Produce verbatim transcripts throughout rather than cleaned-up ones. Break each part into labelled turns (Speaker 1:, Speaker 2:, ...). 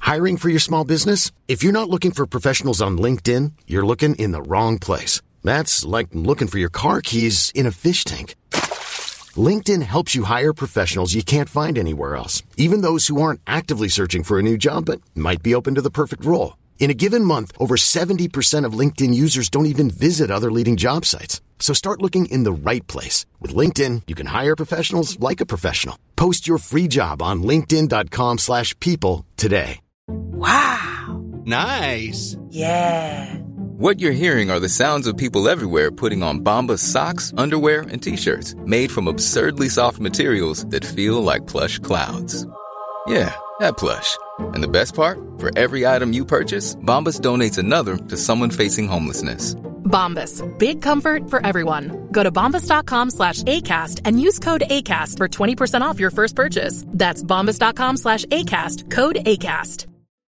Speaker 1: Hiring for your small business? If you're not looking for professionals on LinkedIn, you're looking in the wrong place. That's like looking for your car keys in a fish tank. LinkedIn helps you hire professionals you can't find anywhere else, even those who aren't actively searching for a new job but might be open to the perfect role. In a given month, over seventy percent of LinkedIn users don't even visit other leading job sites. So start looking in the right place. With LinkedIn, you can hire professionals like a professional. Post your free job on linkedin.com slash people today.
Speaker 2: Wow.
Speaker 3: Nice.
Speaker 2: Yeah.
Speaker 4: What you're hearing are the sounds of people everywhere putting on Bombas socks, underwear, and T-shirts made from absurdly soft materials that feel like plush clouds. Yeah, that plush. And the best part? For every item you purchase, Bombas donates another to someone facing homelessness.
Speaker 5: Bombas. Big comfort for everyone. Go to bombas.com slash ACAST and use code ACAST for twenty percent off your first purchase. That's bombas.com slash ACAST. Code ACAST.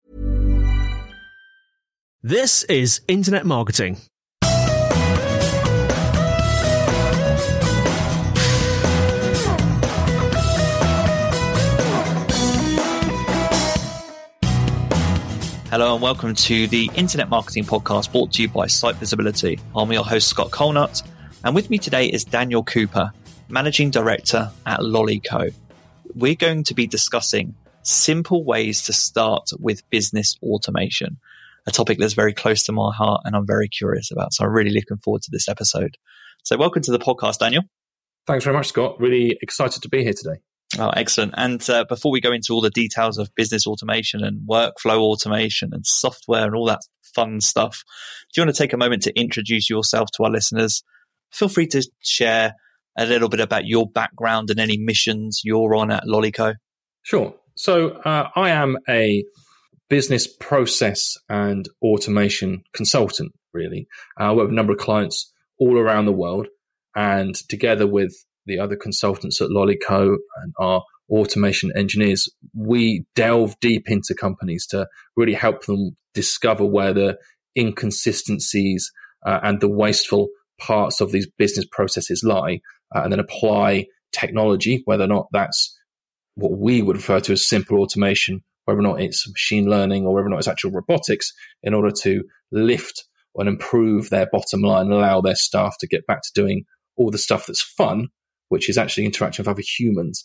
Speaker 6: This is Internet Marketing.
Speaker 7: Hello and welcome to the Internet Marketing Podcast brought to you by Site Visibility. I'm your host, Scott Colnut, and with me today is Daniel Cooper, Managing Director at Lollyco. We're going to be discussing simple ways to start with business automation, a topic that's very close to my heart and I'm very curious about. So I'm really looking forward to this episode. So welcome to the podcast, Daniel.
Speaker 8: Thanks very much, Scott. Really excited to be here today.
Speaker 7: Oh, excellent. And uh, before we go into all the details of business automation and workflow automation and software and all that fun stuff, do you want to take a moment to introduce yourself to our listeners? Feel free to share a little bit about your background and any missions you're on at Lollyco.
Speaker 8: Sure. So uh, I am a business process and automation consultant, really. Uh, I work with a number of clients all around the world, and together with the other consultants at Lollyco and our automation engineers, we delve deep into companies to really help them discover where the inconsistencies uh, and the wasteful parts of these business processes lie, uh, and then apply technology, whether or not that's what we would refer to as simple automation, whether or not it's machine learning or whether or not it's actual robotics, in order to lift and improve their bottom line and allow their staff to get back to doing all the stuff that's fun, which is actually interacting with other humans.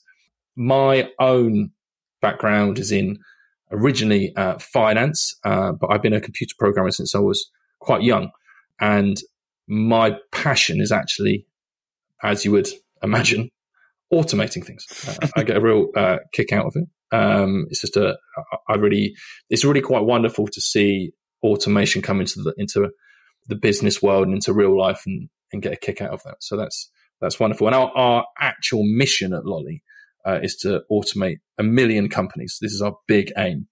Speaker 8: My own background is in originally uh, finance, uh, but I've been a computer programmer since I was quite young. And my passion is actually, as you would imagine, automating things. Uh, I get a real uh, kick out of it. Um, it's just a, I really, it's really quite wonderful to see automation come into the, into the business world and into real life and, and get a kick out of that. So that's, that's wonderful. And our, our actual mission at Lolly uh, is to automate a million companies. This is our big aim.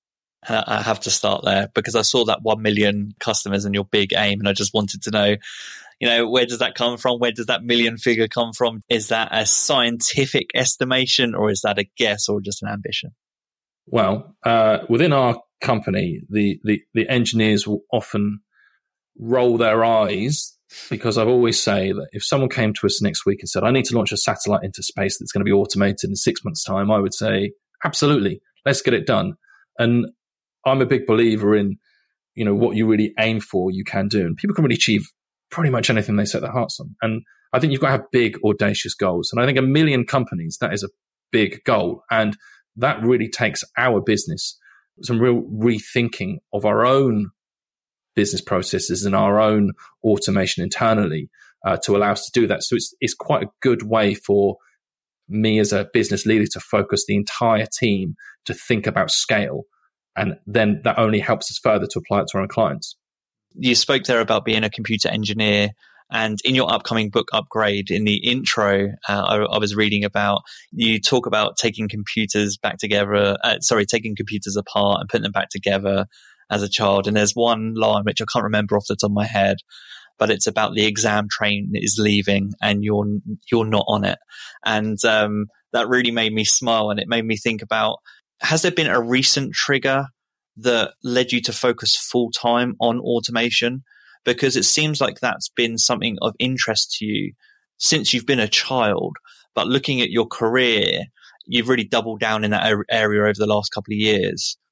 Speaker 7: I have to start there because I saw that one million customers and your big aim. And I just wanted to know, you know, where does that come from? Where does that million figure come from? Is that a scientific estimation or is that a guess or just an ambition?
Speaker 8: Well, uh, within our company, the, the, the engineers will often roll their eyes because I've always say that if someone came to us next week and said, I need to launch a satellite into space that's going to be automated in six months' time, I would say, absolutely, let's get it done. And I'm a big believer in, you know, what you really aim for, you can do. And people can really achieve pretty much anything they set their hearts on. And I think you've got to have big, audacious goals. And I think a million companies, that is a big goal. And that really takes our business some real rethinking of our own business processes and our own automation internally uh, to allow us to do that. So it's it's quite a good way for me as a business leader to focus the entire team to think about scale. And then that only helps us further to apply it to our own clients.
Speaker 7: You spoke there about being a computer engineer, and in your upcoming book Upgrade, in the intro, uh, I, I was reading about, you talk about taking computers back together, uh, sorry, taking computers apart and putting them back together as a child. And there's one line which I can't remember off the top of my head, but it's about the exam train is leaving and you're you're not on it. And um, that really made me smile, and it made me think about, has there been a recent trigger that led you to focus full time on automation? Because it seems like that's been something of interest to you since you've been a child, but looking at your career, you've really doubled down in that area over the last couple of years.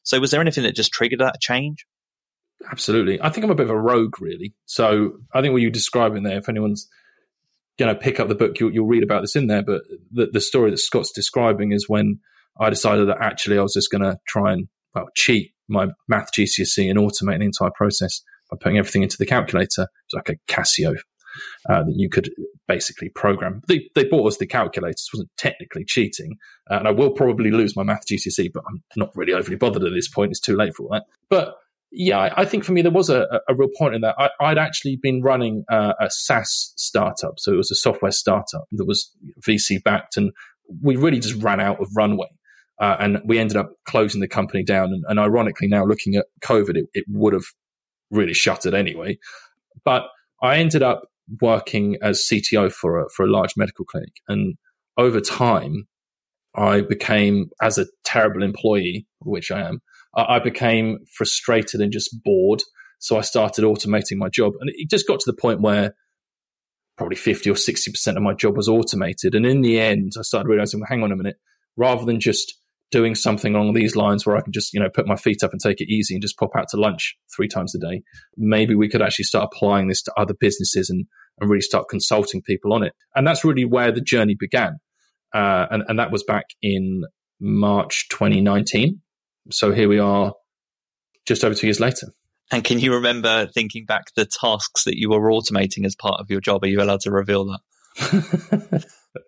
Speaker 7: So was there anything that just triggered that change?
Speaker 8: Absolutely. I think I'm a bit of a rogue, really. So I think what you're describing there, if anyone's going to pick up the book, you'll, you'll read about this in there. But the, the story that Scott's describing is when I decided that actually I was just going to try and well cheat my math G C S E and automate the entire process by putting everything into the calculator. It's like a Casio uh, that you could basically program. They, they bought us the calculators. It wasn't technically cheating. Uh, and I will probably lose my math G C S E, but I'm not really overly bothered at this point. It's too late for all that. But yeah, I, I think for me, there was a, a real point in that. I, I'd actually been running uh, a SaaS startup. So it was a software startup that was V C backed, and we really just ran out of runway. Uh, and we ended up closing the company down. And, and ironically, now looking at COVID, it, it would have really shuttered anyway. But I ended up working as C T O for a, for a large medical clinic. And over time, I became, as a terrible employee, which I am, I became frustrated and just bored. So I started automating my job. And it just got to the point where probably fifty or sixty percent of my job was automated. And in the end, I started realizing, well, hang on a minute, rather than just doing something along these lines where I can just, you know, put my feet up and take it easy and just pop out to lunch three times a day, maybe we could actually start applying this to other businesses and, and really start consulting people on it. And that's really where the journey began. Uh, and, and that was back in March twenty nineteen. So here we are just over two years later.
Speaker 7: And can you remember thinking back the tasks that you were automating as part of your job? Are you allowed to reveal that?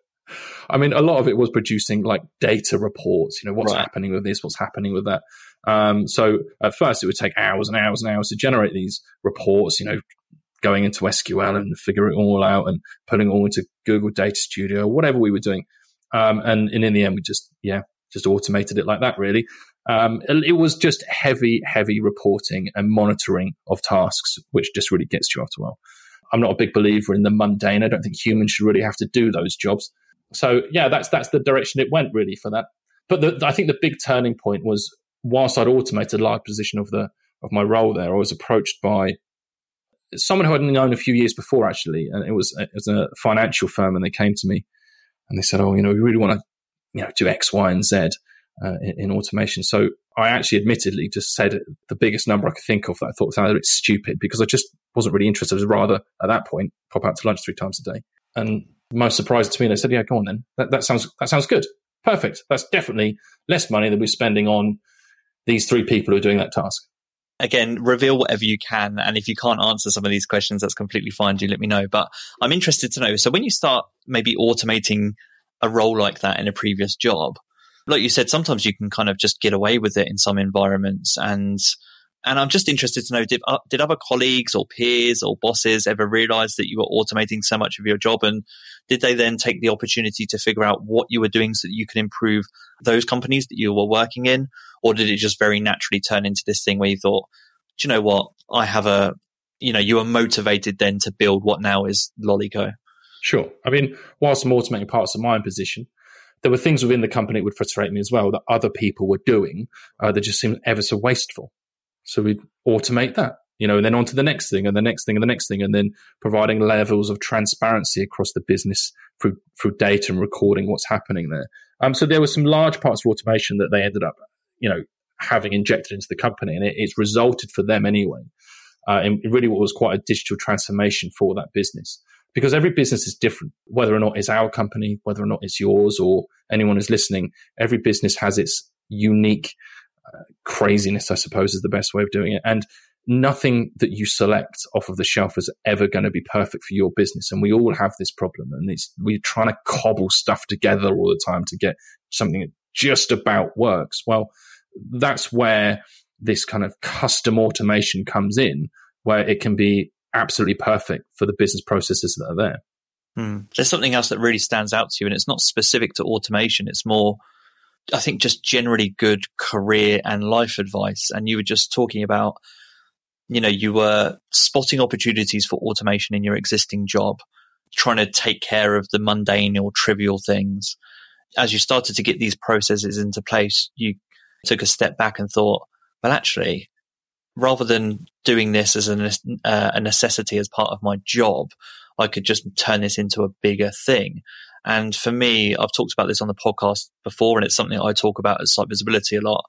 Speaker 8: I mean, a lot of it was producing like data reports, you know, what's
Speaker 7: right.
Speaker 8: happening with this, what's happening with that. Um, so at first it would take hours and hours and hours to generate these reports, you know, going into S Q L and figure it all out and putting it all into Google Data Studio, whatever we were doing. Um, and, and in the end, we just, yeah, just automated it like that, really. Um, it, it was just heavy, heavy reporting and monitoring of tasks, which just really gets you after a while. I'm not a big believer in the mundane. I don't think humans should really have to do those jobs. So yeah, that's that's the direction it went really for that. But the, I think the big turning point was whilst I'd automated a large position of the of my role there, I was approached by someone who I'd known a few years before actually, and it was it was a financial firm, and they came to me and they said, "Oh, you know, we really want to, you know, do X, Y, and Z uh, in, in automation." So I actually, admittedly, just said the biggest number I could think of that I thought sounded a bit stupid because I just wasn't really interested. I was rather at that point pop out to lunch three times a day. And most surprising to me, they said, "Yeah, go on then. That, that sounds that sounds good. Perfect. That's definitely less money than we're spending on these three people who are doing that task."
Speaker 7: Again, reveal whatever you can. And if you can't answer some of these questions, that's completely fine. Do let me know. But I'm interested to know. So when you start maybe automating a role like that in a previous job, like you said, sometimes you can kind of just get away with it in some environments. And and I'm just interested to know, did, uh, did other colleagues or peers or bosses ever realize that you were automating so much of your job? And did they then take the opportunity to figure out what you were doing so that you could improve those companies that you were working in? Or did it just very naturally turn into this thing where you thought, do you know what? I have a, you know, you were motivated then to build what now is Lollico?
Speaker 8: Sure. I mean, whilst I'm automating parts of my own position, there were things within the company that would frustrate me as well that other people were doing uh, that just seemed ever so wasteful. So we'd automate that, you know, and then on to the next thing and the next thing and the next thing, and then providing levels of transparency across the business through through data and recording what's happening there. Um, so there were some large parts of automation that they ended up, you know, having injected into the company, and it, it's resulted for them anyway uh, in, in really what was quite a digital transformation for that business. Because every business is different, whether or not it's our company, whether or not it's yours or anyone who's listening, every business has its unique uh, craziness, I suppose is the best way of doing it. And nothing that you select off of the shelf is ever going to be perfect for your business. And we all have this problem. And it's, we're trying to cobble stuff together all the time to get something that just about works. Well, that's where this kind of custom automation comes in, where it can be absolutely perfect for the business processes that are there.
Speaker 7: Hmm. There's something else that really stands out to you, and it's not specific to automation. It's more, I think, just generally good career and life advice. And you were just talking about, you know, you were spotting opportunities for automation in your existing job, trying to take care of the mundane or trivial things. As you started to get these processes into place, you took a step back and thought, well, actually, rather than doing this as a, uh, a necessity as part of my job, I could just turn this into a bigger thing. And for me, I've talked about this on the podcast before, and it's something I talk about at Site Visibility a lot.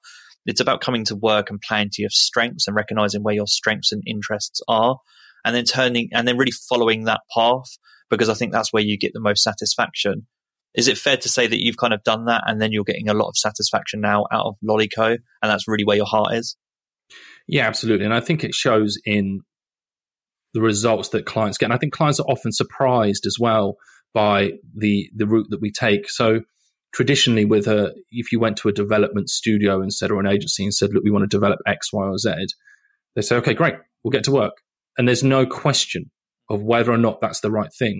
Speaker 7: It's about coming to work and playing to your strengths and recognizing where your strengths and interests are, and then turning and then really following that path, because I think that's where you get the most satisfaction. Is it fair to say that you've kind of done that and then you're getting a lot of satisfaction now out of Lollico, and that's really where your heart is?
Speaker 8: Yeah, absolutely. And I think it shows in the results that clients get. And I think clients are often surprised as well by the the route that we take. So traditionally, with a, if you went to a development studio and said, or an agency and said, look, we want to develop X, Y, or Z, they say, okay, great, we'll get to work. And there's no question of whether or not that's the right thing.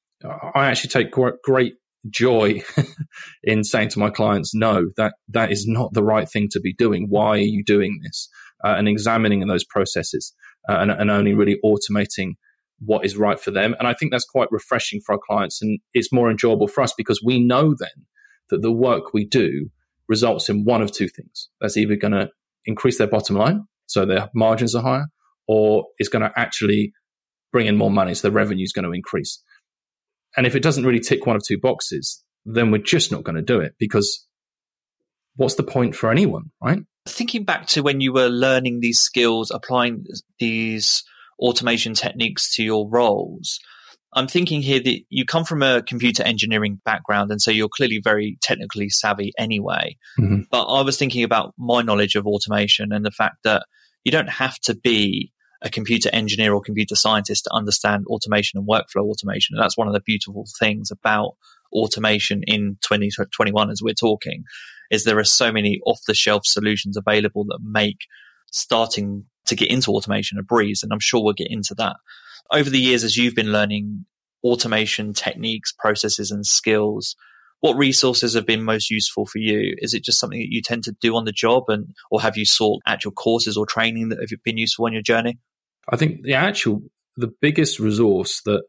Speaker 8: I actually take great joy in saying to my clients, no, that that is not the right thing to be doing. Why are you doing this? Uh, and examining those processes uh, and, and only really automating what is right for them. And I think that's quite refreshing for our clients, and it's more enjoyable for us because we know then that the work we do results in one of two things. That's either going to increase their bottom line, so their margins are higher, or it's going to actually bring in more money, so the revenue is going to increase. And if it doesn't really tick one of two boxes, then we're just not going to do it, because what's the point for anyone, right?
Speaker 7: Thinking back to when you were learning these skills, applying these automation techniques to your roles, I'm thinking here that you come from a computer engineering background, and so you're clearly very technically savvy anyway. Mm-hmm. But I was thinking about my knowledge of automation and the fact that you don't have to be a computer engineer or computer scientist to understand automation and workflow automation. And that's one of the beautiful things about automation in twenty twenty-one, as we're talking, is there are so many off-the-shelf solutions available that make starting to get into automation a breeze. And I'm sure we'll get into that. Over the years, as you've been learning automation techniques, processes, and skills, what resources have been most useful for you? Is it just something that you tend to do on the job, and or have you sought actual courses or training that have been useful on your journey?
Speaker 8: I think the actual, the biggest resource that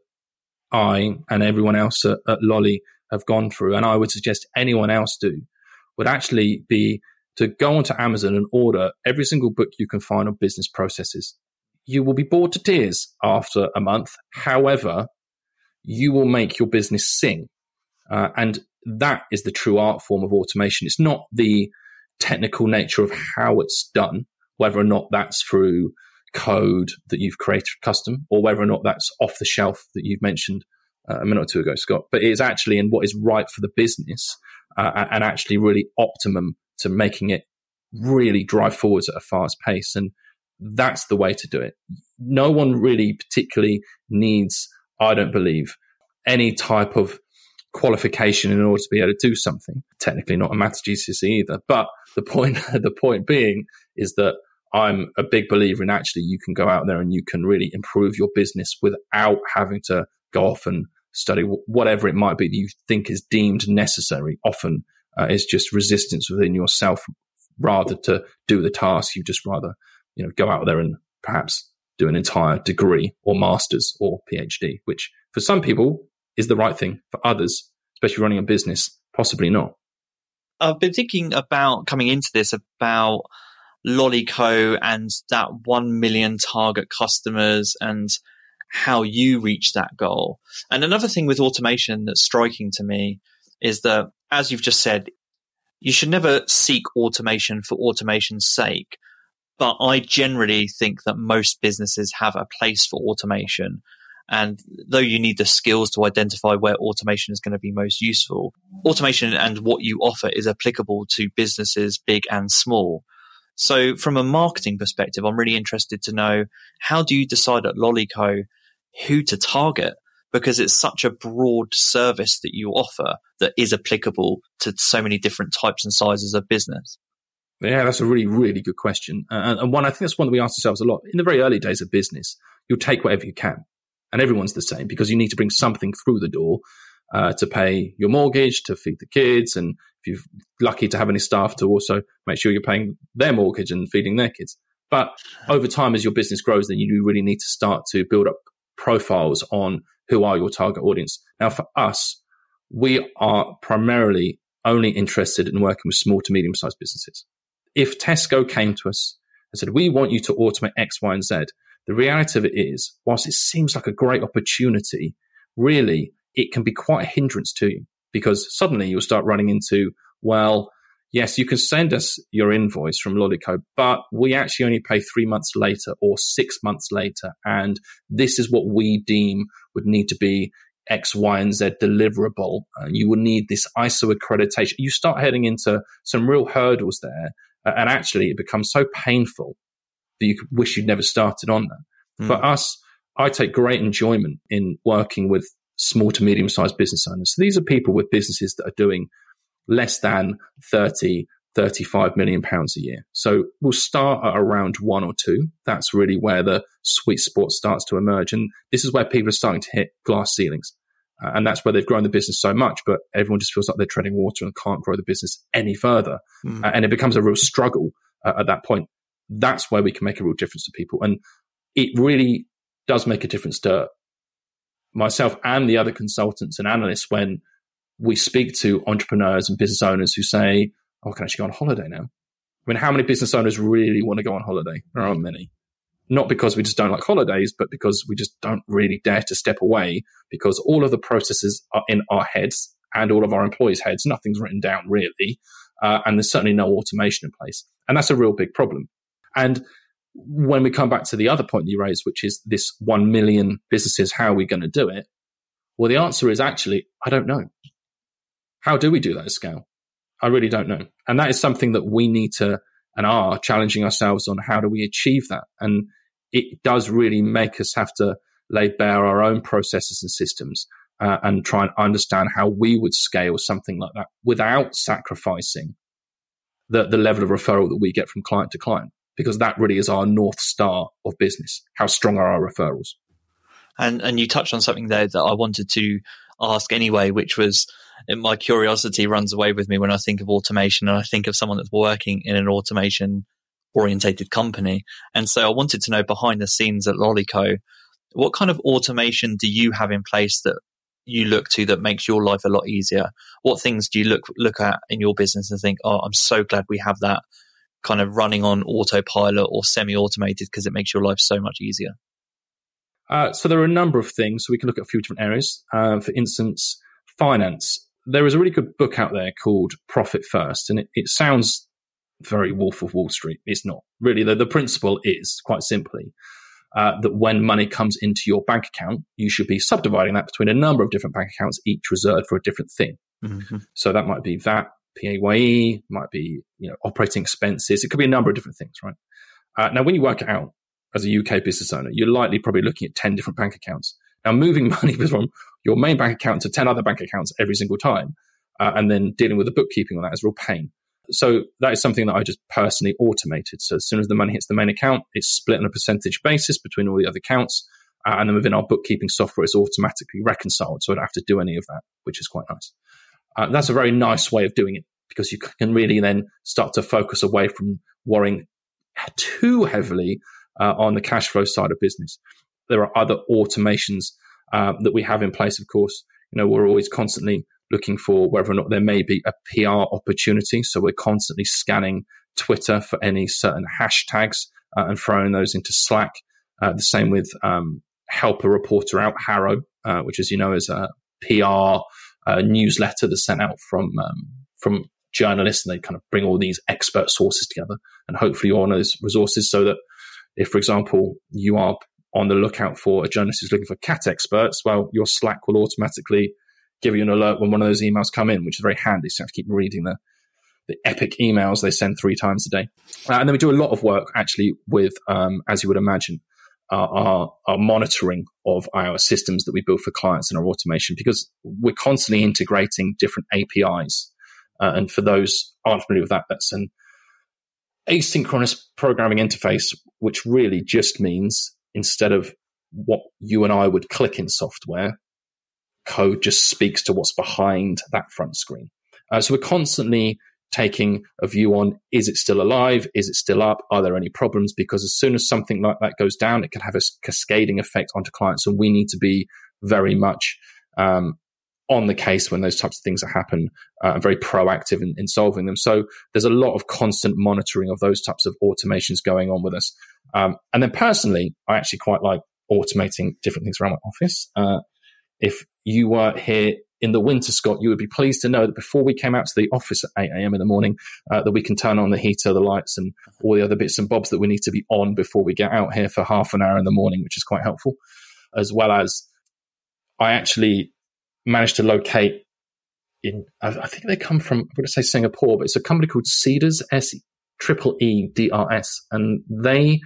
Speaker 8: I and everyone else at, at Lolly have gone through, and I would suggest anyone else do, would actually be to go onto Amazon and order every single book you can find on business processes. You will be bored to tears after a month. However, you will make your business sing. Uh, and that is the true art form of automation. It's not the technical nature of how it's done, whether or not that's through code that you've created custom, or whether or not that's off the shelf that you've mentioned uh, a minute or two ago, Scott. But it's actually in what is right for the business uh, and actually really optimum to making it really drive forwards at a fast pace. And that's the way to do it. No one really particularly needs, I don't believe, any type of qualification in order to be able to do something. Technically not a maths G C S E either. But the point, the point being is that I'm a big believer in actually you can go out there and you can really improve your business without having to go off and study whatever it might be that you think is deemed necessary. Often uh, it's just resistance within yourself rather to do the task. You just rather, you know, go out there and perhaps do an entire degree or master's or PhD, which for some people is the right thing. For others, especially running a business, possibly not.
Speaker 7: I've been thinking about coming into this about Lollico and that one million target customers and how you reach that goal. And another thing with automation that's striking to me is that, as you've just said, you should never seek automation for automation's sake. But I generally think that most businesses have a place for automation. And though you need the skills to identify where automation is going to be most useful, automation and what you offer is applicable to businesses big and small. So from a marketing perspective, I'm really interested to know, how do you decide at Lollico who to target? Because it's such a broad service that you offer that is applicable to so many different types and sizes of business.
Speaker 8: Yeah, that's a really, really good question. Uh, and one, I think that's one that we ask ourselves a lot. In the very early days of business, you'll take whatever you can. And everyone's the same, because you need to bring something through the door uh, to pay your mortgage, to feed the kids. And if you're lucky to have any staff, to also make sure you're paying their mortgage and feeding their kids. But over time, as your business grows, then you really need to start to build up profiles on who are your target audience. Now, for us, we are primarily only interested in working with small to medium-sized businesses. If Tesco came to us and said, we want you to automate X, Y, and Z, the reality of it is, whilst it seems like a great opportunity, really, it can be quite a hindrance to you, because suddenly you'll start running into, well, yes, you can send us your invoice from Lolico, but we actually only pay three months later or six months later. And this is what we deem would need to be X, Y, and Z deliverable. And you will need this I S O accreditation. You start heading into some real hurdles there. Uh, and actually, it becomes so painful that you wish you'd never started on that. Mm. For us, I take great enjoyment in working with small to medium-sized business owners. So these are people with businesses that are doing less than thirty, thirty-five million pounds a year. So we'll start at around one or two. That's really where the sweet spot starts to emerge. And this is where people are starting to hit glass ceilings. Uh, and that's where they've grown the business so much, but everyone just feels like they're treading water and can't grow the business any further. Mm. Uh, and it becomes a real struggle uh, at that point. That's where we can make a real difference to people. And it really does make a difference to myself and the other consultants and analysts when we speak to entrepreneurs and business owners who say, oh, I can actually go on holiday now. I mean, how many business owners really want to go on holiday? There aren't many. Not because we just don't like holidays, but because we just don't really dare to step away because all of the processes are in our heads and all of our employees' heads. Nothing's written down really. Uh, and there's certainly no automation in place. And that's a real big problem. And when we come back to the other point you raised, which is this one million businesses, how are we going to do it? Well, the answer is actually, I don't know. How do we do that at scale? I really don't know. And that is something that we need to and are challenging ourselves on. How do we achieve that? And it does really make us have to lay bare our own processes and systems uh, and try and understand how we would scale something like that without sacrificing the, the level of referral that we get from client to client, because that really is our North Star of business. How strong are our referrals?
Speaker 7: And and you touched on something there that I wanted to ask anyway, which was my curiosity runs away with me when I think of automation and I think of someone that's working in an automation orientated company. And so I wanted to know behind the scenes at Lolico, what kind of automation do you have in place that you look to that makes your life a lot easier? What things do you look look at in your business and think, oh, I'm so glad we have that kind of running on autopilot or semi-automated because it makes your life so much easier?
Speaker 8: Uh, so there are a number of things. So we can look at a few different areas. Uh, for instance, finance. There is a really good book out there called Profit First, and it, it sounds very Wolf of Wall Street. It's not. Really, the, the principle is, quite simply, uh, that when money comes into your bank account, you should be subdividing that between a number of different bank accounts, each reserved for a different thing. Mm-hmm. So that might be V A T, P A Y E, might be you know operating expenses. It could be a number of different things, right? Uh, now, when you work it out as a U K business owner, you're likely probably looking at ten different bank accounts. Now, moving money from your main bank account to ten other bank accounts every single time, uh, and then dealing with the bookkeeping on that is a real pain. So that is something that I just personally automated. So as soon as the money hits the main account, it's split on a percentage basis between all the other accounts. Uh, and then within our bookkeeping software, it's automatically reconciled. So I don't have to do any of that, which is quite nice. Uh, that's a very nice way of doing it because you can really then start to focus away from worrying too heavily uh, on the cash flow side of business. There are other automations uh, that we have in place, of course. You know, we're always constantly looking for whether or not there may be a P R opportunity. So we're constantly scanning Twitter for any certain hashtags uh, and throwing those into Slack. Uh, the same with um, Help a Reporter Out, Harrow, uh, which, as you know, is a P R uh, newsletter that's sent out from um, from journalists, and they kind of bring all these expert sources together. And hopefully you're on those resources so that if, for example, you are on the lookout for a journalist who's looking for cat experts, well, your Slack will automatically give you an alert when one of those emails come in, which is very handy. So you have to keep reading the, the epic emails they send three times a day. Uh, and then we do a lot of work actually with, um, as you would imagine, uh, our, our monitoring of our systems that we build for clients and our automation, because we're constantly integrating different A P Is. Uh, and for those who aren't familiar with that, that's an asynchronous programming interface, which really just means instead of what you and I would click in software, code just speaks to what's behind that front screen. Uh, so we're constantly taking a view on, is it still alive? Is it still up? Are there any problems? Because as soon as something like that goes down, it can have a cascading effect onto clients. And we need to be very much um, on the case when those types of things happen, uh, very proactive in, in solving them. So there's a lot of constant monitoring of those types of automations going on with us. Um, and then personally, I actually quite like automating different things around my office. Uh, if you were here in the winter, Scott, you would be pleased to know that before we came out to the office at eight a.m. in the morning, uh, that we can turn on the heater, the lights, and all the other bits and bobs that we need to be on before we get out here for half an hour in the morning, which is quite helpful. As well as I actually managed to locate in, I, I think they come from, I'm going to say Singapore, but it's a company called Cedars, S triple E D R S, and they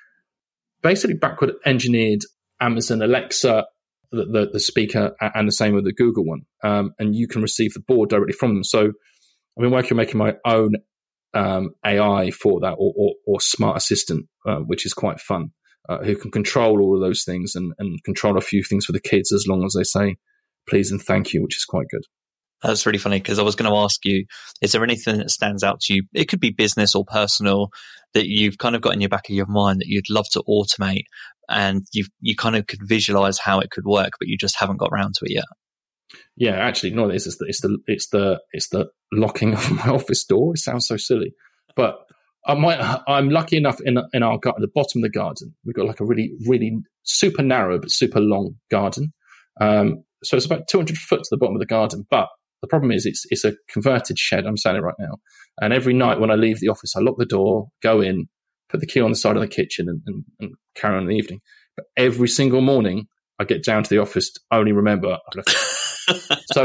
Speaker 8: basically backward engineered Amazon Alexa, the, the, the speaker, and the same with the Google one. Um, and you can receive the board directly from them. So I've been working on making my own um, A I for that, or, or, or smart assistant, uh, which is quite fun, uh, who can control all of those things and, and control a few things for the kids as long as they say please and thank you, which is quite good.
Speaker 7: That's really funny, because I was going to ask you, is there anything that stands out to you? It could be business or personal that you've kind of got in your back of your mind that you'd love to automate, and you you kind of could visualize how it could work, but you just haven't got around to it yet.
Speaker 8: Yeah, actually, no, it's the it's the it's the it's the locking of my office door. It sounds so silly, but I might. I'm lucky enough in in our garden, at the bottom of the garden, we've got like a really really super narrow but super long garden. Um, so it's about two hundred foot to the bottom of the garden, but the problem is it's it's a converted shed. I'm saying it right now. And every night when I leave the office, I lock the door, go in, put the key on the side of the kitchen and, and, and carry on in the evening. But every single morning I get down to the office to only remember I've left it. So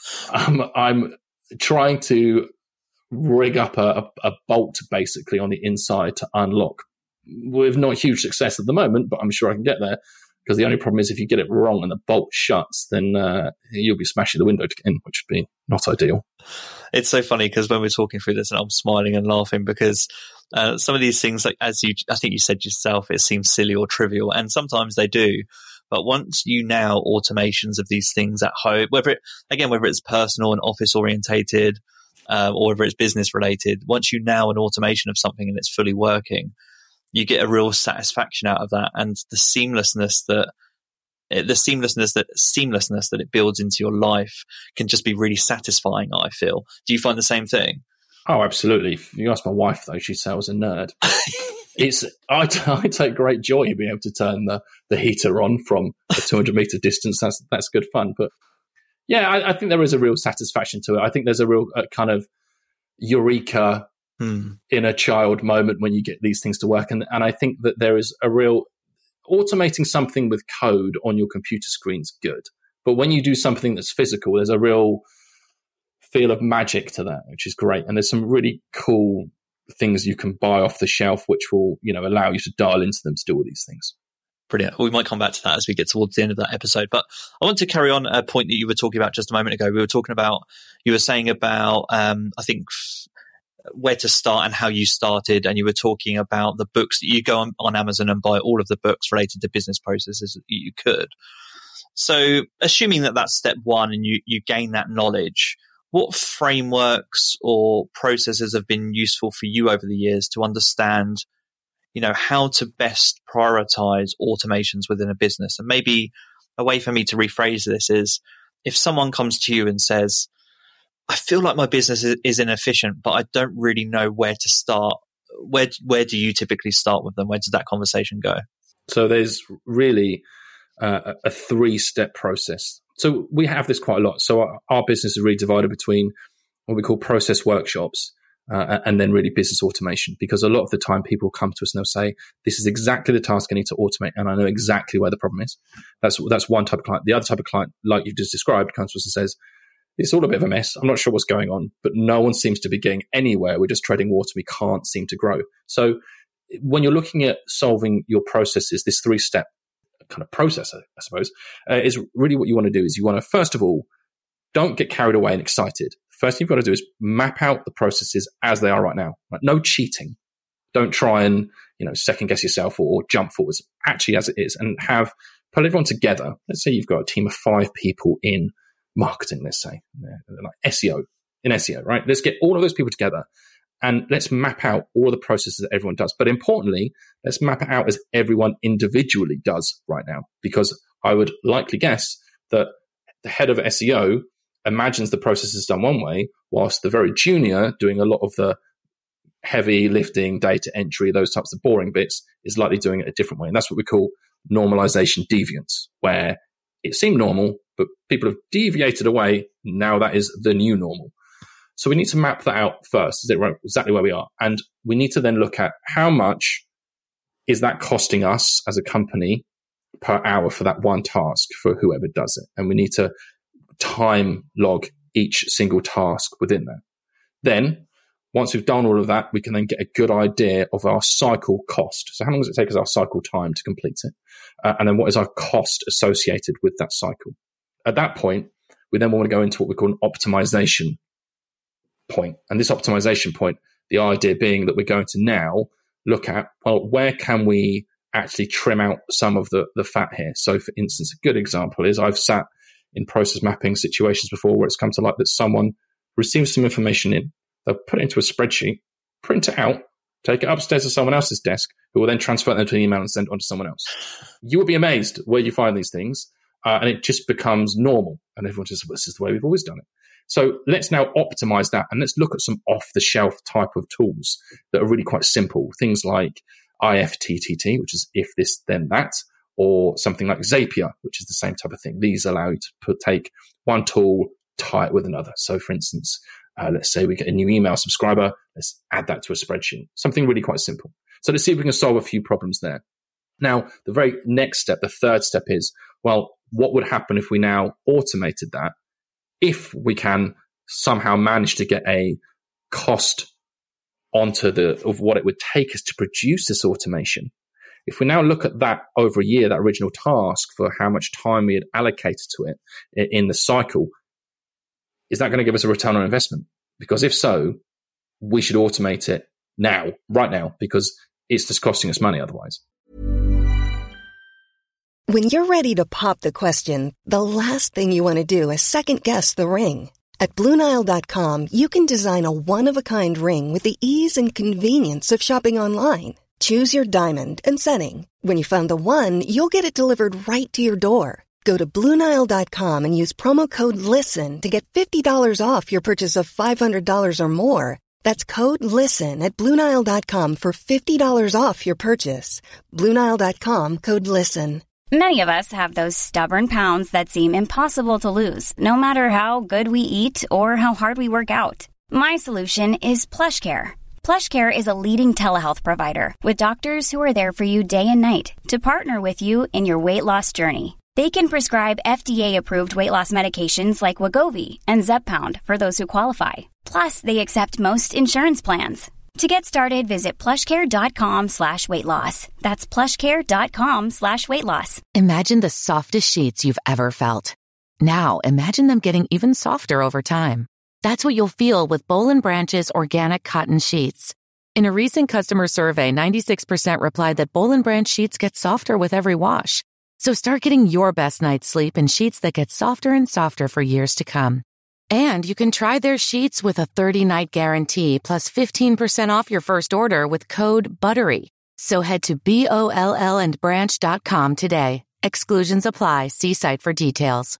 Speaker 8: um, I'm trying to rig up a, a, a bolt basically on the inside to unlock, with not huge success at the moment, but I'm sure I can get there. Because the only problem is if you get it wrong and the bolt shuts, then uh, you'll be smashing the window in, which would be not ideal.
Speaker 7: It's so funny because when we're talking through this, and I'm smiling and laughing because uh, some of these things, like as you, I think you said yourself, it seems silly or trivial, and sometimes they do. But once you now automations of these things at home, whether it again whether it's personal and office orientated, uh, or whether it's business related, once you now an automation of something and it's fully working, you get a real satisfaction out of that, and the seamlessness that the seamlessness that seamlessness that it builds into your life can just be really satisfying. I feel. Do you find the same thing?
Speaker 8: Oh, absolutely. If you ask my wife, though, she'd say I was a nerd. it's I, I take great joy in being able to turn the, the heater on from a two hundred meter distance. That's that's good fun. But yeah, I, I think there is a real satisfaction to it. I think there's a real uh, kind of eureka. Hmm. inner child moment when you get these things to work. And, and I think that there is a real automating something with code on your computer screen is good. But when you do something that's physical, there's a real feel of magic to that, which is great. And there's some really cool things you can buy off the shelf, which will, you know, allow you to dial into them to do all these things.
Speaker 7: Brilliant. We might come back to that as we get towards the end of that episode. But I want to carry on a point that you were talking about just a moment ago. We were talking about, you were saying about, um, I think, where to start and how you started, and you were talking about the books that you go on, on Amazon and buy all of the books related to business processes that you could. So assuming that that's step one and you, you gain that knowledge, what frameworks or processes have been useful for you over the years to understand, you know, how to best prioritize automations within a business? And maybe a way for me to rephrase this is, if someone comes to you and says, I feel like my business is inefficient, but I don't really know where to start. Where where do you typically start with them? Where does that conversation go?
Speaker 8: So there's really uh, a three-step process. So we have this quite a lot. So our, our business is really divided between what we call process workshops uh, and then really business automation, because a lot of the time people come to us and they'll say, this is exactly the task I need to automate, and I know exactly where the problem is. That's that's one type of client. The other type of client, like you've just described, comes to us and says, it's all a bit of a mess. I'm not sure what's going on, but no one seems to be getting anywhere. We're just treading water. We can't seem to grow. So when you're looking at solving your processes, this three-step kind of process, I suppose, uh, is really what you want to do is you want to, first of all, don't get carried away and excited. First thing you've got to do is map out the processes as they are right now. Right? No cheating. Don't try and, you know, second guess yourself or, or jump forwards. Actually as it is, and have, put everyone together. Let's say you've got a team of five people in marketing, let's say, like S E O, in S E O, right? Let's get all of those people together and let's map out all the processes that everyone does. But importantly, let's map it out as everyone individually does right now, because I would likely guess that the head of S E O imagines the process is done one way, whilst the very junior doing a lot of the heavy lifting, data entry, those types of boring bits is likely doing it a different way. And that's what we call normalization deviance, where it seemed normal, but people have deviated away. Now that is the new normal. So we need to map that out first. Is it right? Exactly where we are? And we need to then look at how much is that costing us as a company per hour for that one task for whoever does it. And we need to time log each single task within that. Then once we've done all of that, we can then get a good idea of our cycle cost. So how long does it take us our cycle time to complete it? Uh, and then what is our cost associated with that cycle? At that point, we then want to go into what we call an optimization point. And this optimization point, the idea being that we're going to now look at, well, where can we actually trim out some of the, the fat here? So for instance, a good example is I've sat in process mapping situations before where it's come to light that someone receives some information in, they'll put it into a spreadsheet, print it out, take it upstairs to someone else's desk, who will then transfer them to an email and send it on to someone else. You will be amazed where you find these things, uh, and it just becomes normal. And everyone says, well, this is the way we've always done it. So let's now optimize that, and let's look at some off-the-shelf type of tools that are really quite simple. Things like I F T T T, which is if this, then that, or something like Zapier, which is the same type of thing. These allow you to put, take one tool, tie it with another. So for instance, uh, let's say we get a new email subscriber, let's add that to a spreadsheet. Something really quite simple. So let's see if we can solve a few problems there. Now, the very next step, the third step is, well, what would happen if we now automated that? If we can somehow manage to get a cost onto the of what it would take us to produce this automation, if we now look at that over a year, that original task for how much time we had allocated to it in the cycle, is that going to give us a return on investment? Because if so, we should automate it now, right now, because it's just costing us money otherwise.
Speaker 3: When you're ready to pop the question, the last thing you want to do is second guess the ring. At Blue Nile dot com, you can design a one-of-a-kind ring with the ease and convenience of shopping online. Choose your diamond and setting. When you find the one, you'll get it delivered right to your door. Go to Blue Nile dot com and use promo code LISTEN to get fifty dollars off your purchase of five hundred dollars or more. That's code LISTEN at Blue Nile dot com for fifty dollars off your purchase. Blue Nile dot com, code LISTEN.
Speaker 9: Many of us have those stubborn pounds that seem impossible to lose, no matter how good we eat or how hard we work out. My solution is PlushCare. PlushCare is a leading telehealth provider with doctors who are there for you day and night to partner with you in your weight loss journey. They can prescribe F D A-approved weight loss medications like Wegovy and Zepbound for those who qualify. Plus, they accept most insurance plans. To get started, visit plushcare.com slash weight loss. That's plushcare.com slash weight loss.
Speaker 10: Imagine the softest sheets you've ever felt. Now, imagine them getting even softer over time. That's what you'll feel with Boll and Branch's organic cotton sheets. In a recent customer survey, ninety-six percent replied that Boll and Branch sheets get softer with every wash. So start getting your best night's sleep in sheets that get softer and softer for years to come. And you can try their sheets with a thirty-night guarantee plus fifteen percent off your first order with code BUTTERY. So head to B O L L and branch dot com today. Exclusions apply. See site for details.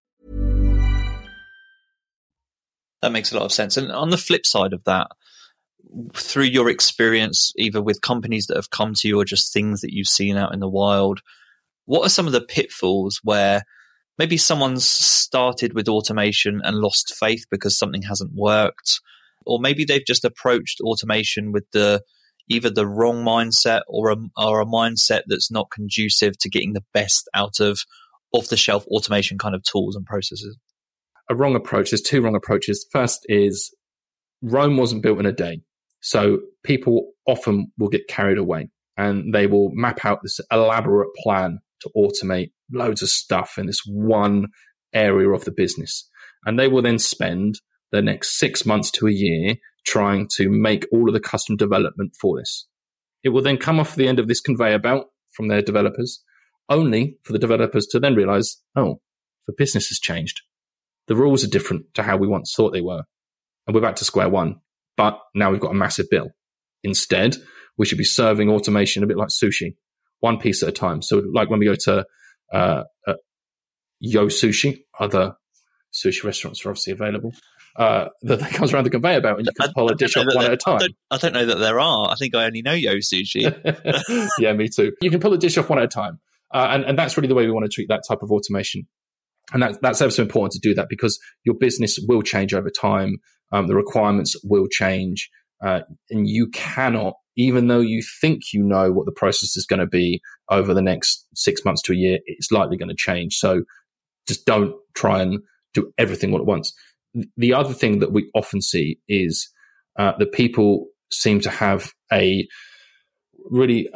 Speaker 7: That makes a lot of sense. And on the flip side of that, through your experience, either with companies that have come to you or just things that you've seen out in the wild, what are some of the pitfalls where maybe someone's started with automation and lost faith because something hasn't worked, or maybe they've just approached automation with the either the wrong mindset or a, or a mindset that's not conducive to getting the best out of off-the-shelf automation kind of tools and processes?
Speaker 8: A wrong approach. There's two wrong approaches. First is Rome wasn't built in a day. So people often will get carried away and they will map out this elaborate plan to automate loads of stuff in this one area of the business. And they will then spend the next six months to a year trying to make all of the custom development for this. It will then come off the end of this conveyor belt from their developers, only for the developers to then realize, oh, the business has changed. The rules are different to how we once thought they were. And we're back to square one. But now we've got a massive bill. Instead, we should be serving automation a bit like sushi, one piece at a time. So like when we go to uh, uh, Yo Sushi, other sushi restaurants are obviously available, uh, that comes around the conveyor belt and you can pull a dish off one at a time.
Speaker 7: I don't, I don't know that there are. I think I only know Yo Sushi.
Speaker 8: Yeah, me too. You can pull a dish off one at a time. Uh, and, and that's really the way we want to treat that type of automation. And that, that's ever so important to do that, because your business will change over time. Um, the requirements will change. Uh, and you cannot, even though you think you know what the process is going to be over the next six months to a year, it's likely going to change. So just don't try and do everything all at once. The other thing that we often see is uh, that people seem to have a really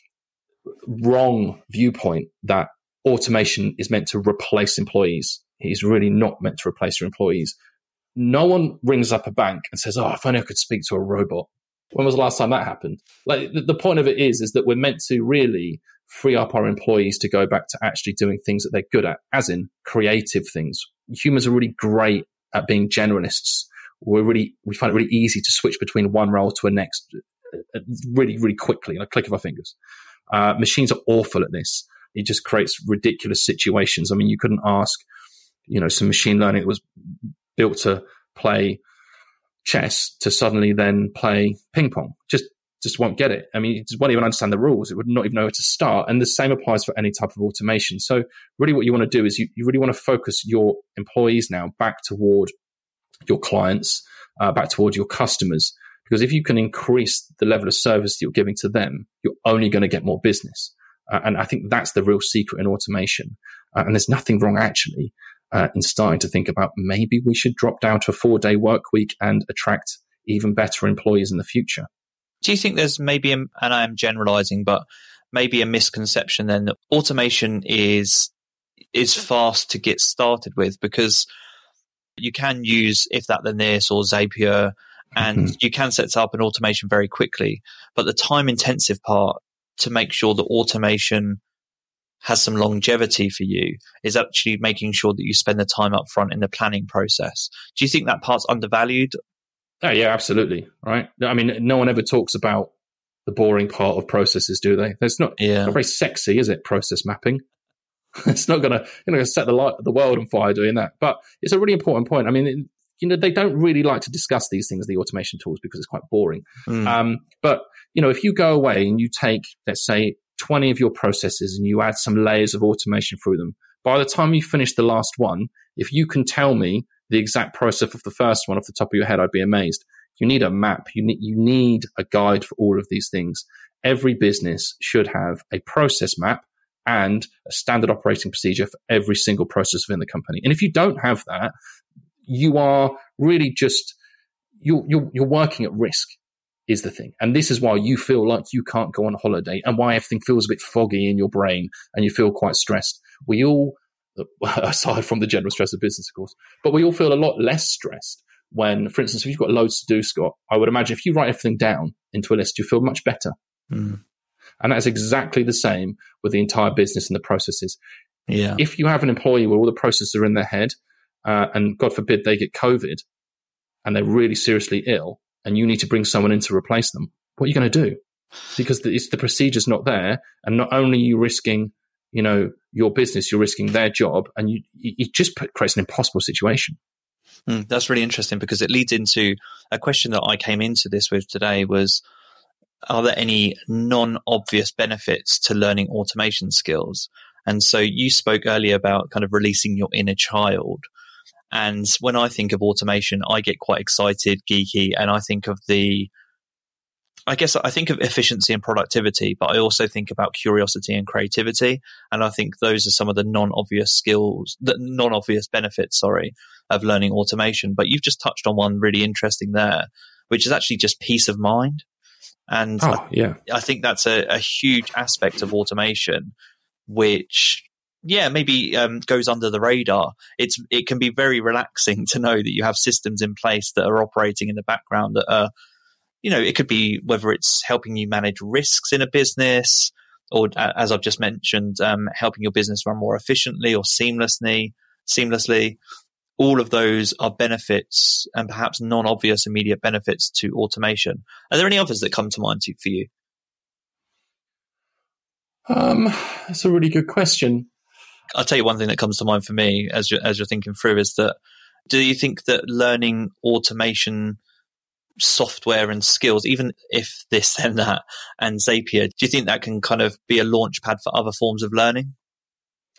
Speaker 8: wrong viewpoint that automation is meant to replace employees. It's really not meant to replace your employees. No one rings up a bank and says, oh, if only I could speak to a robot. When was the last time that happened? Like, the, the point of it is, is that we're meant to really free up our employees to go back to actually doing things that they're good at, as in creative things. Humans are really great at being generalists. We're really, we find it really easy to switch between one role to a next really, really quickly, like a click of our fingers. Uh, machines are awful at this. It just creates ridiculous situations. I mean, you couldn't ask, you know, some machine learning that was built to play chess to suddenly then play ping pong. Just, just won't get it. I mean, it just won't even understand the rules. It would not even know where to start. And the same applies for any type of automation. So really what you want to do is you, you really want to focus your employees now back toward your clients, uh, back toward your customers. Because if you can increase the level of service that you're giving to them, you're only going to get more business. Uh, and I think that's the real secret in automation. Uh, and there's nothing wrong, actually, uh, in starting to think about maybe we should drop down to a four-day work week and attract even better employees in the future.
Speaker 7: Do you think there's maybe, a, and I am generalizing, but maybe a misconception then that automation is is fast to get started with? Because you can use If That Then This or Zapier, and mm-hmm. you can set up an automation very quickly. But the time-intensive part to make sure that automation has some longevity for you is actually making sure that you spend the time up front in the planning process. Do you think that part's undervalued?
Speaker 8: Oh, yeah, absolutely. Right. I mean, no one ever talks about the boring part of processes, do they? It's not,
Speaker 7: yeah.
Speaker 8: not very sexy, is it? Process mapping. It's not going to set the light, the world on fire doing that. But it's a really important point. I mean, it, you know, they don't really like to discuss these things, the automation tools, because it's quite boring. Mm. Um, but, you know, if you go away and you take, let's say, twenty of your processes and you add some layers of automation through them, by the time you finish the last one, if you can tell me the exact process of the first one off the top of your head, I'd be amazed. You need a map. You need, you need a guide for all of these things. Every business should have a process map and a standard operating procedure for every single process within the company. And if you don't have that, you are really just, you're, you're, you're working at risk, is the thing. And this is why you feel like you can't go on holiday and why everything feels a bit foggy in your brain and you feel quite stressed. We all, aside from the general stress of business, of course, but we all feel a lot less stressed when, for instance, if you've got loads to do, Scott, I would imagine if you write everything down into a list, you feel much better. Mm. And that's exactly the same with the entire business and the processes.
Speaker 7: Yeah.
Speaker 8: If you have an employee where all the processes are in their head, uh, and God forbid they get COVID and they're really seriously ill and you need to bring someone in to replace them, what are you going to do? Because the, it's, the procedure's not there. And not only are you risking, you know, your business, you're risking their job, and you, you just put, creates an impossible situation.
Speaker 7: Mm, that's really interesting, because it leads into a question that I came into this with today was, are there any non-obvious benefits to learning automation skills? And so you spoke earlier about kind of releasing your inner child. And when I think of automation, I get quite excited, geeky, and I think of the, I guess I think of efficiency and productivity, but I also think about curiosity and creativity. And I think those are some of the non-obvious skills, the non-obvious benefits, sorry, of learning automation. But you've just touched on one really interesting there, which is actually just peace of mind. And
Speaker 8: oh,
Speaker 7: I,
Speaker 8: yeah.
Speaker 7: I think that's a, a huge aspect of automation, which, yeah, maybe um, goes under the radar. It's it can be very relaxing to know that you have systems in place that are operating in the background that are, you know, it could be whether it's helping you manage risks in a business, or as I've just mentioned, um, helping your business run more efficiently or seamlessly. Seamlessly, all of those are benefits and perhaps non-obvious immediate benefits to automation. Are there any others that come to mind for you?
Speaker 8: Um, that's a really good question.
Speaker 7: I'll tell you one thing that comes to mind for me as you're, as you're thinking through is that, do you think that learning automation software and skills, even if this and that and Zapier, do you think that can kind of be a launch pad for other forms of learning?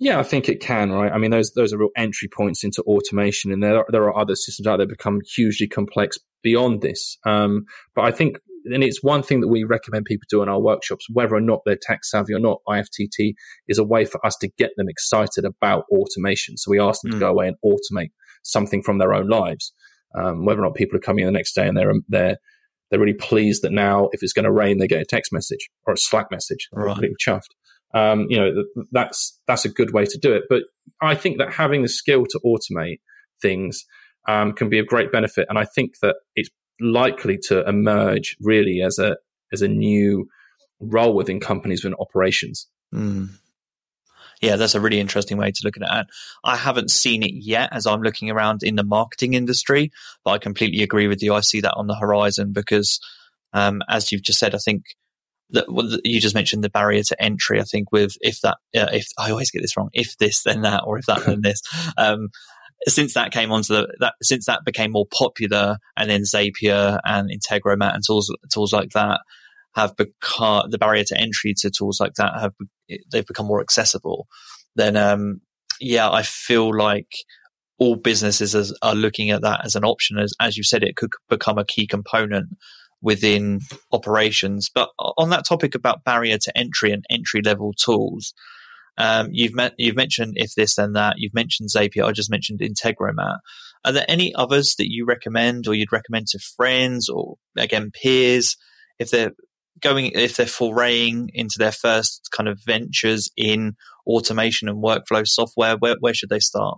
Speaker 8: Yeah, I think it can, right? I mean, those those are real entry points into automation, and there are, there are other systems out there that become hugely complex beyond this. Um, but I think, and it's one thing that we recommend people do in our workshops, whether or not they're tech savvy or not, I F T T is a way for us to get them excited about automation. So we ask them mm. to go away and automate something from their own lives. Um, whether or not people are coming in the next day and they're they're they're really pleased that now if it's going to rain, they get a text message or a Slack message. They're
Speaker 7: right.
Speaker 8: completely chuffed. Um, you know, that's that's a good way to do it. But I think that having the skill to automate things um, can be of great benefit, and I think that it's likely to emerge really as a as a new role within companies within operations.
Speaker 7: Mm. Yeah, that's a really interesting way to look at it. I haven't seen it yet as I'm looking around in the marketing industry, but I completely agree with you. I see that on the horizon because, um, as you've just said, I think that well, you just mentioned the barrier to entry. I think with if that, uh, if I always get this wrong, if this then that, or if that then this. Um, since that came onto the that since that became more popular, and then Zapier and Integromat and tools tools like that have become the barrier to entry to tools like that have they've become more accessible. Then, um, yeah, I feel like all businesses is, are looking at that as an option. As as you said, it could become a key component within operations. But on that topic about barrier to entry and entry level tools, um, you've met, you've mentioned if this then that. You've mentioned Zapier. I just mentioned Integromat. Are there any others that you recommend, or you'd recommend to friends, or again peers, if they're going, if they're foraying into their first kind of ventures in automation and workflow software? Where where should they start?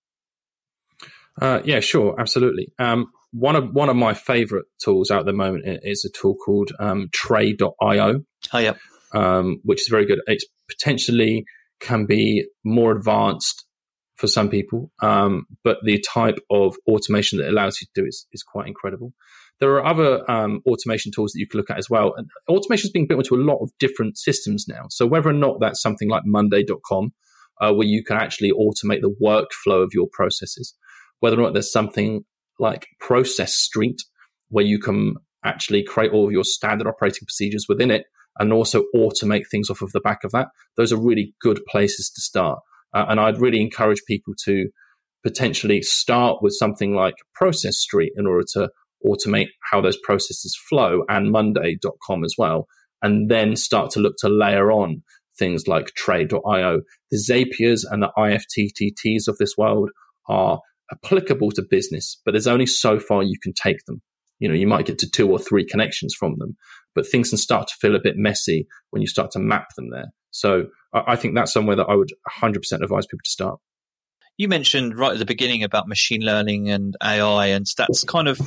Speaker 8: Uh, yeah, sure, absolutely. Um, one of one of my favorite tools out at the moment is a tool called um, Tray dot io.
Speaker 7: Oh, yeah.
Speaker 8: Um, which is very good. It's potentially can be more advanced for some people, um, but the type of automation that it allows you to do is, is quite incredible. There are other um, automation tools that you can look at as well. And automation is being built into a lot of different systems now. So whether or not that's something like Monday dot com, uh, where you can actually automate the workflow of your processes, whether or not there's something like Process Street, where you can actually create all of your standard operating procedures within it and also automate things off of the back of that. Those are really good places to start. Uh, and I'd really encourage people to potentially start with something like Process Street in order to automate how those processes flow, and Monday dot com as well, and then start to look to layer on things like Tray dot io. The Zapiers and the I F T T Ts of this world are applicable to business, but there's only so far you can take them. You know, you might get to two or three connections from them, but things can start to feel a bit messy when you start to map them there. So I think that's somewhere that I would one hundred percent advise people to start.
Speaker 7: You mentioned right at the beginning about machine learning and A I, and that's kind of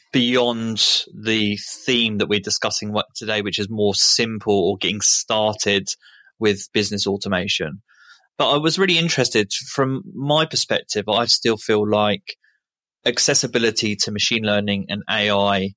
Speaker 7: beyond the theme that we're discussing today, which is more simple or getting started with business automation. But I was really interested from my perspective. I still feel like accessibility to machine learning and A I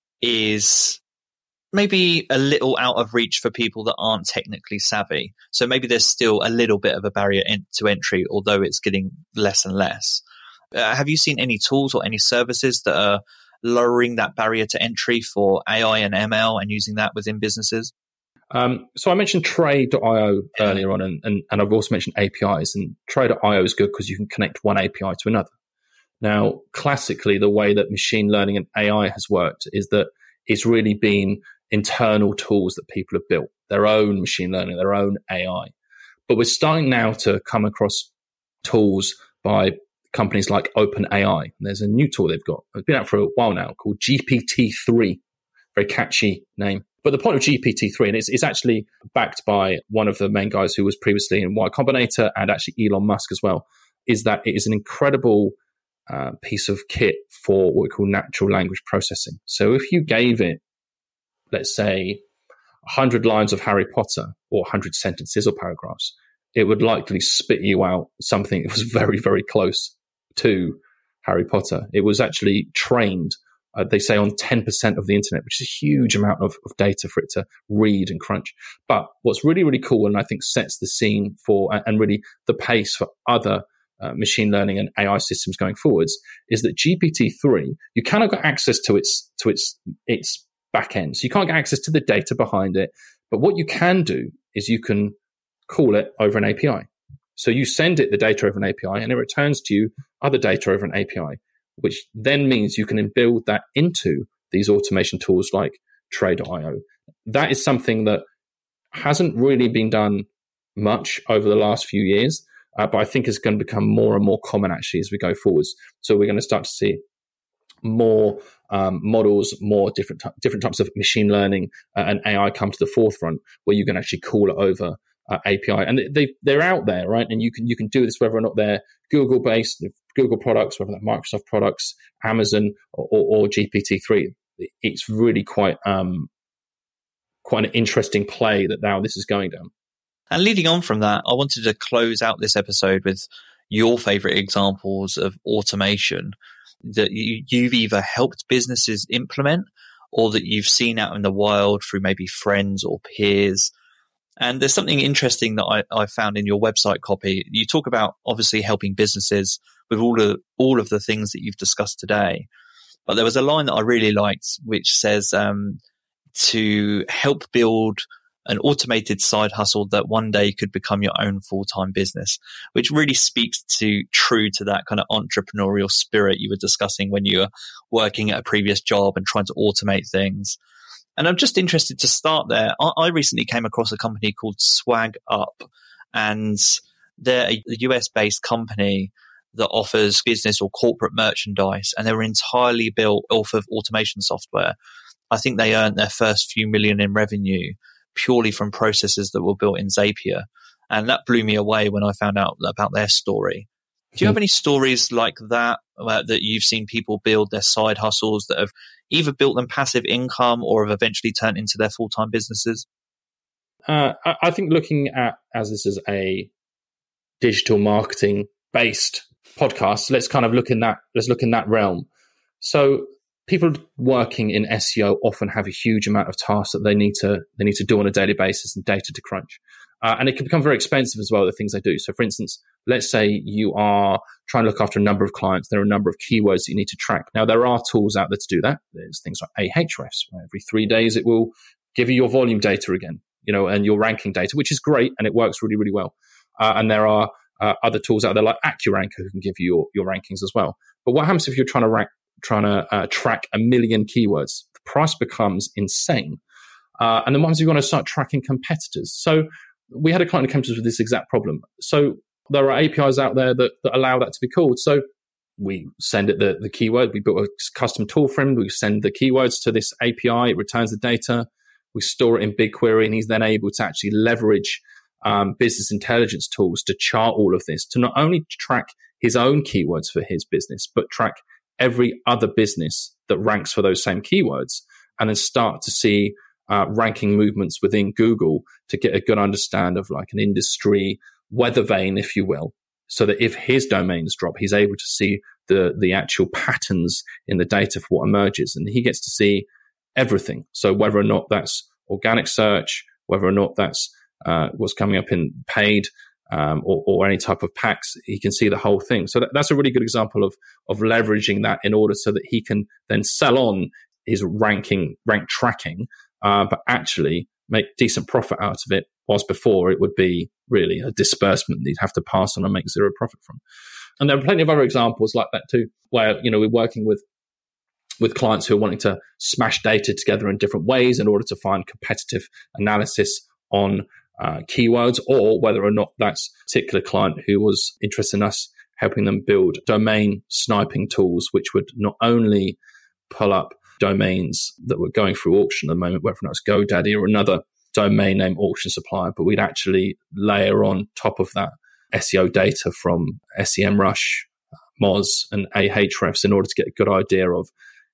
Speaker 7: is maybe a little out of reach for people that aren't technically savvy. So maybe there's still a little bit of a barrier in, to entry, although it's getting less and less. Uh, have you seen any tools or any services that are lowering that barrier to entry for A I and M L and using that within businesses?
Speaker 8: Um, so I mentioned Tray dot io earlier on, and, and, and I've also mentioned A P Is. And Tray dot io is good because you can connect one A P I to another. Now, classically, the way that machine learning and A I has worked is that it's really been internal tools that people have built, their own machine learning, their own A I. But we're starting now to come across tools by companies like OpenAI. There's a new tool they've got. It's been out for a while now called G P T three. Very catchy name. But the point of G P T three, and it's, it's actually backed by one of the main guys who was previously in Y Combinator and actually Elon Musk as well, is that it is an incredible uh, piece of kit for what we call natural language processing. So if you gave it, let's say, one hundred lines of Harry Potter or one hundred sentences or paragraphs, it would likely spit you out something that was very, very close to Harry Potter. It was actually trained, uh, they say, on ten percent of the internet, which is a huge amount of, of data for it to read and crunch. But what's really, really cool, and I think sets the scene for, and really the pace for other uh, machine learning and A I systems going forwards, is that G P T three, you cannot get access to its to its its back end. So you can't get access to the data behind it. But what you can do is you can call it over an A P I. So you send it the data over an A P I and it returns to you other data over an A P I, which then means you can build that into these automation tools like Trade dot io. That is something that hasn't really been done much over the last few years, uh, but I think it's going to become more and more common actually as we go forwards. So we're going to start to see more um, models, more different t- different types of machine learning uh, and A I come to the forefront, where you can actually call it over uh, A P I, and they they're out there, right? And you can you can do this whether or not they're Google based, Google products, whether they're Microsoft products, Amazon, or, or, or G P T three. It's really quite um, quite an interesting play that now this is going down.
Speaker 7: And leading on from that, I wanted to close out this episode with your favorite examples of automation that you, you've either helped businesses implement or that you've seen out in the wild through maybe friends or peers. And there's something interesting that I, I found in your website copy. You talk about obviously helping businesses with all of all of the things that you've discussed today. But there was a line that I really liked, which says um, to help build an automated side hustle that one day could become your own full-time business, which really speaks to true to that kind of entrepreneurial spirit you were discussing when you were working at a previous job and trying to automate things. And I'm just interested to start there. I, I recently came across a company called Swag Up, and they're a U S-based company that offers business or corporate merchandise, and they were entirely built off of automation software. I think they earned their first few million in revenue purely from processes that were built in Zapier. And that blew me away when I found out about their story. Do you have any stories like that, uh, that you've seen people build their side hustles that have either built them passive income or have eventually turned into their full-time businesses?
Speaker 8: Uh, I, I think looking at, as this is a digital marketing based podcast, let's kind of look in that, let's look in that realm. So people working in S E O often have a huge amount of tasks that they need to they need to do on a daily basis and data to crunch. Uh, and it can become very expensive as well, the things they do. So for instance, let's say you are trying to look after a number of clients. There are a number of keywords that you need to track. Now, there are tools out there to do that. There's things like Ahrefs, where every three days it will give you your volume data again, you know, and your ranking data, which is great, and it works really, really well. Uh, and there are uh, other tools out there like AccuRanker who can give you your, your rankings as well. But what happens if you're trying to rank trying to uh, track a million keywords? The price becomes insane. Uh, and then once you want to start tracking competitors. So we had a client who came to us with this exact problem. So there are A P Is out there that, that allow that to be called. So we send it the, the keyword. We built a custom tool for him. We send the keywords to this A P I. It returns the data. We store it in BigQuery, and he's then able to actually leverage um, business intelligence tools to chart all of this, to not only track his own keywords for his business, but track every other business that ranks for those same keywords, and then start to see uh, ranking movements within Google to get a good understand of like an industry weather vane, if you will, so that if his domains drop, he's able to see the the actual patterns in the data for what emerges, and he gets to see everything. So whether or not that's organic search, whether or not that's uh, what's coming up in paid, Um, or, or any type of packs, he can see the whole thing. So that, that's a really good example of of leveraging that in order so that he can then sell on his ranking, rank tracking, uh, but actually make decent profit out of it, whilst before it would be really a disbursement that he'd have to pass on and make zero profit from. And there are plenty of other examples like that too, where, you know, we're working with with clients who are wanting to smash data together in different ways in order to find competitive analysis on Uh, keywords, or whether or not that's a particular client who was interested in us helping them build domain sniping tools, which would not only pull up domains that were going through auction at the moment, whether or not it's GoDaddy or another domain name auction supplier, but we'd actually layer on top of that S E O data from SEMrush, Moz, and Ahrefs in order to get a good idea of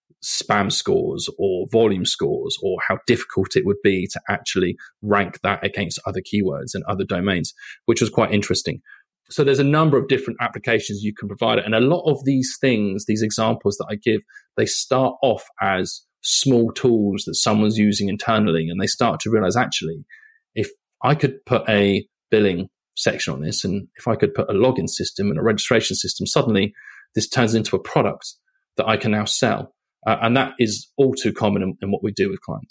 Speaker 8: spam scores or volume scores, or how difficult it would be to actually rank that against other keywords and other domains, which was quite interesting. So there's a number of different applications you can provide it. And a lot of these things, these examples that I give, they start off as small tools that someone's using internally, and they start to realize, actually, if I could put a billing section on this, and if I could put a login system and a registration system, suddenly this turns into a product that I can now sell. Uh, and that is all too common in, in what we do with clients.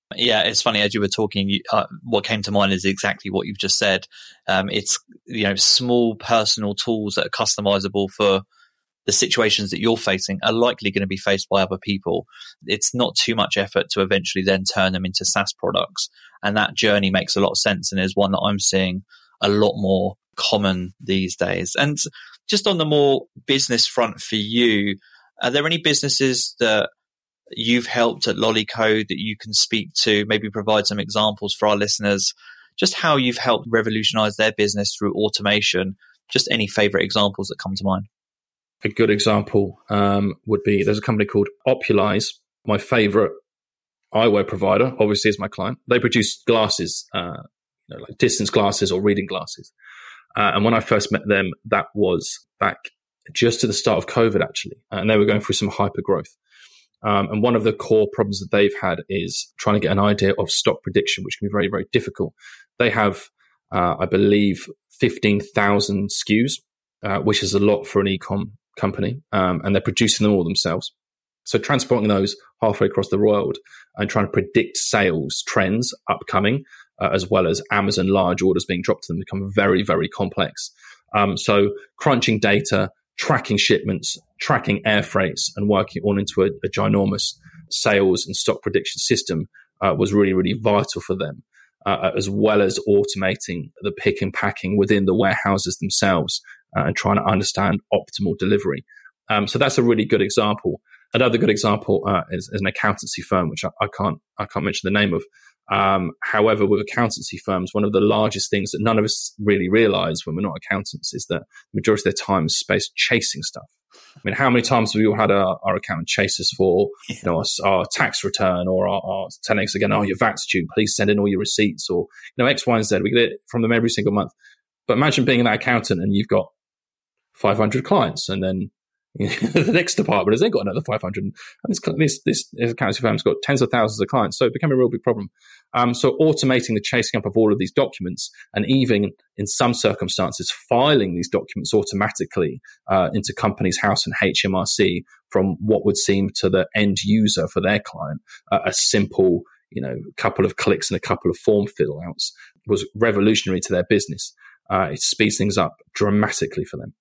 Speaker 7: Yeah, it's funny, as you were talking, you, uh, what came to mind is exactly what you've just said. Um, it's, you know, small personal tools that are customizable for the situations that you're facing are likely going to be faced by other people. It's not too much effort to eventually then turn them into SaaS products. And that journey makes a lot of sense and is one that I'm seeing a lot more common these days. And just on the more business front for you, are there any businesses that you've helped at Lollycode that you can speak to, maybe provide some examples for our listeners, just how you've helped revolutionize their business through automation? Just any favorite examples that come to mind.
Speaker 8: A good example um, would be, there's a company called Opulize, my favorite eyewear provider, obviously is my client. They produce glasses, uh, you know, like distance glasses or reading glasses. Uh, and when I first met them, that was back just to the start of COVID, actually. And they were going through some hyper growth. Um, and one of the core problems that they've had is trying to get an idea of stock prediction, which can be very, very difficult. They have, uh, I believe, fifteen thousand S K Us, uh, which is a lot for an e-com company, um, and they're producing them all themselves. So transporting those halfway across the world and trying to predict sales trends upcoming, uh, as well as Amazon large orders being dropped to them, become very, very complex. Um, so crunching data, tracking shipments, tracking air freights, and working all into a, a ginormous sales and stock prediction system uh, was really, really vital for them, uh, as well as automating the pick and packing within the warehouses themselves uh, and trying to understand optimal delivery. Um, so that's a really good example. Another good example uh, is, is an accountancy firm, which I, I can't I can't mention the name of. Um, however, with accountancy firms, one of the largest things that none of us really realize when we're not accountants is that the majority of their time is spent chasing stuff. I mean, how many times have we all had our, our accountant chase us for, you know, our, our tax return, or our, our telling us again, oh, your V A T's due, please send in all your receipts, or, you know, X, Y, and Z. We get it from them every single month. But imagine being that accountant and you've got five hundred clients, and then you know, the next department has then got another five hundred. And this, this, this, this accountancy firm's got tens of thousands of clients. So it became a real big problem. Um, so automating the chasing up of all of these documents, and even in some circumstances, filing these documents automatically uh, into Companies House and H M R C from what would seem to the end user for their client uh, a simple, you know, couple of clicks and a couple of form fill outs, was revolutionary to their business. Uh, it speeds things up dramatically for them.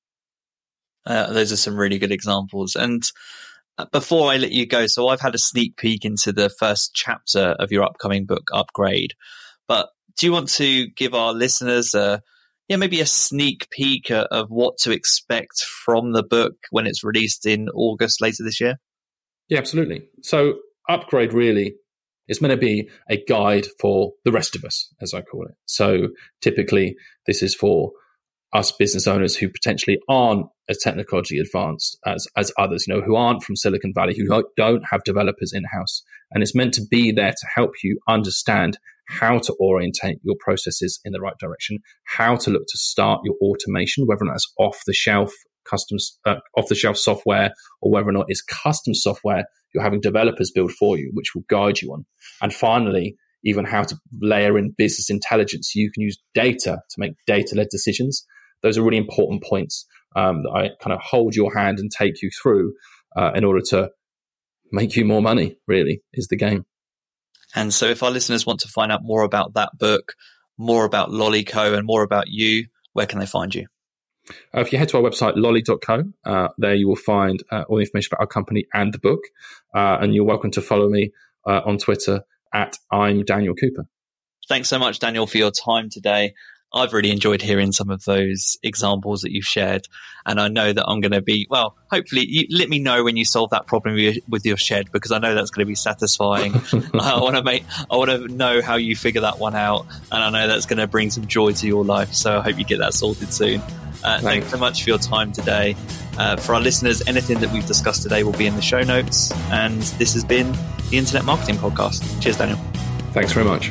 Speaker 7: Uh, those are some really good examples. And before I let you go, so I've had a sneak peek into the first chapter of your upcoming book, Upgrade. But do you want to give our listeners a, yeah, maybe a sneak peek of what to expect from the book when it's released in August later this year?
Speaker 8: Yeah, absolutely. So Upgrade really is meant to be a guide for the rest of us, as I call it. So typically this is for us business owners who potentially aren't as technologically advanced as, as others, you know, who aren't from Silicon Valley, who don't have developers in-house. And it's meant to be there to help you understand how to orientate your processes in the right direction, how to look to start your automation, whether or not it's off-the-shelf customs, uh, off-the-shelf software, or whether or not it's custom software you're having developers build for you, which will guide you on. And finally, even how to layer in business intelligence so you can use data to make data-led decisions. Those are really important points um, that I kind of hold your hand and take you through uh, in order to make you more money, really, is the game.
Speaker 7: And so if our listeners want to find out more about that book, more about Lollyco, and more about you, where can they find you?
Speaker 8: Uh, if you head to our website, lolly dot co, uh, there you will find uh, all the information about our company and the book. Uh, and you're welcome to follow me uh, on Twitter at I'm Daniel Cooper.
Speaker 7: Thanks so much, Daniel, for your time today. I've really enjoyed hearing some of those examples that you've shared. And I know that I'm going to be, well, hopefully you let me know when you solve that problem with your, with your shed, because I know that's going to be satisfying. I want to make, I want to know how you figure that one out. And I know that's going to bring some joy to your life. So I hope you get that sorted soon. Uh, thanks. thanks so much for your time today. Uh, for our listeners, anything that we've discussed today will be in the show notes. And this has been the Internet Marketing Podcast. Cheers, Daniel.
Speaker 8: Thanks very much.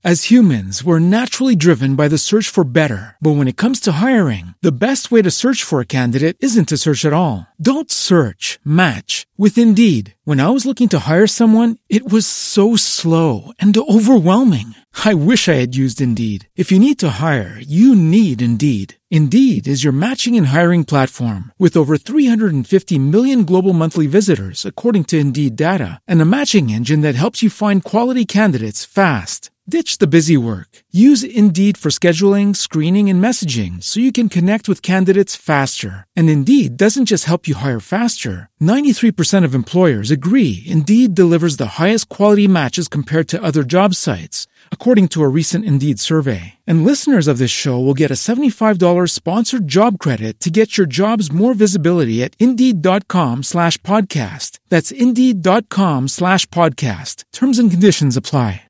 Speaker 11: As humans, we're naturally driven by the search for better. But when it comes to hiring, the best way to search for a candidate isn't to search at all. Don't search, match with Indeed. When I was looking to hire someone, it was so slow and overwhelming. I wish I had used Indeed. If you need to hire, you need Indeed. Indeed is your matching and hiring platform with over three hundred fifty million global monthly visitors, according to Indeed data, and a matching engine that helps you find quality candidates fast. Ditch the busy work. Use Indeed for scheduling, screening, and messaging so you can connect with candidates faster. And Indeed doesn't just help you hire faster. ninety-three percent of employers agree Indeed delivers the highest quality matches compared to other job sites, according to a recent Indeed survey. And listeners of this show will get a seventy-five dollars sponsored job credit to get your jobs more visibility at Indeed.com slash podcast. That's Indeed.com slash podcast. Terms and conditions apply.